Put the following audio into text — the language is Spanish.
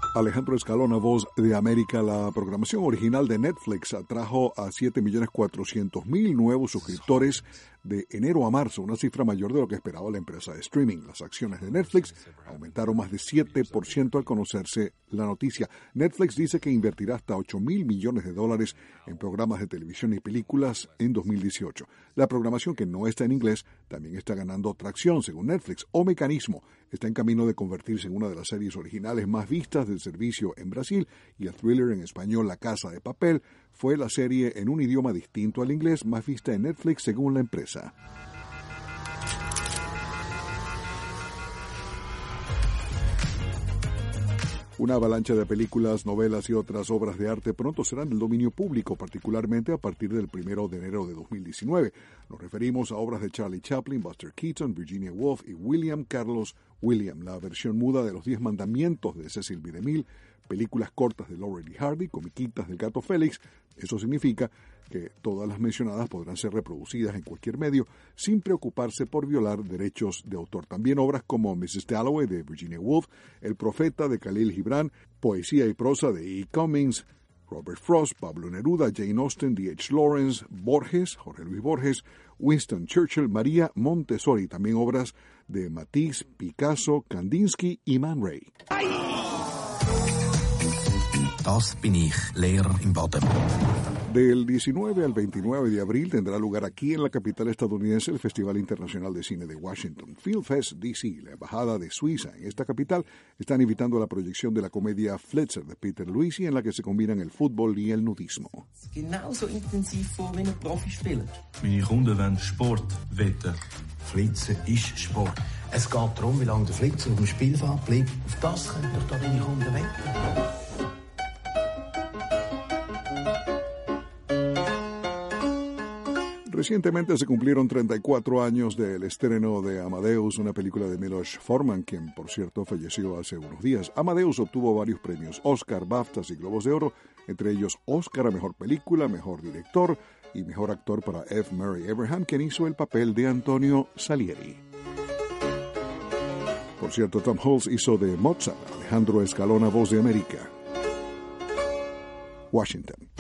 Alejandro Escalona, Voz de América. La programación original de Netflix atrajo a 7.400.000 nuevos suscriptores de enero a marzo, una cifra mayor de lo que esperaba la empresa de streaming. Las acciones de Netflix aumentaron más de 7% al conocerse la noticia. Netflix dice que invertirá hasta $8.000 millones en programas de televisión y películas en 2018. La programación que no está en inglés también está ganando tracción, según Netflix. O Mecanismo está en camino de convertirse en una de las series originales más vistas del servicio en Brasil, y el thriller en español La Casa de Papel fue la serie en un idioma distinto al inglés más vista en Netflix, según la empresa. Una avalancha de películas, novelas y otras obras de arte pronto serán del dominio público, particularmente a partir del 1 de enero de 2019. Nos referimos a obras de Charlie Chaplin, Buster Keaton, Virginia Woolf y William Carlos Williams, la versión muda de Los 10 Mandamientos de Cecil B. DeMille, películas cortas de Laurel y Hardy, comiquitas del Gato Félix. Eso significa que todas las mencionadas podrán ser reproducidas en cualquier medio sin preocuparse por violar derechos de autor. También obras como Mrs. Dalloway de Virginia Woolf, El Profeta de Khalil Gibran, Poesía y prosa de E. Cummings, Robert Frost, Pablo Neruda, Jane Austen, D.H. Lawrence, Borges, Jorge Luis Borges, Winston Churchill, María Montessori, también obras de Matisse, Picasso, Kandinsky y Man Ray. Das bin ich, Lehrer im Baden. Del 19 al 29 de abril tendrá lugar aquí en la capital estadounidense el Festival Internacional de Cine de Washington. Film Fest DC, la embajada de Suiza en esta capital, están invitando a la proyección de la comedia Fletcher de Peter Luisi, en la que se combinan el fútbol y el nudismo. Genauso intensiv vor wie ein Profispieler. Meine Kunden wollen Sport wetten. Flitzen ist Sport. Es geht darum, wie lange der Flitzer auf dem Spielfeld bleibt. Auf das können doch da deine Kunden wetten. Recientemente se cumplieron 34 años del estreno de Amadeus, una película de Milos Forman, quien por cierto falleció hace unos días. Amadeus obtuvo varios premios Oscar, BAFTAs y Globos de Oro, entre ellos Oscar a Mejor Película, Mejor Director y Mejor Actor para F. Murray Abraham, quien hizo el papel de Antonio Salieri. Por cierto, Tom Hulce hizo de Mozart. Alejandro Escalona, Voz de América. Washington.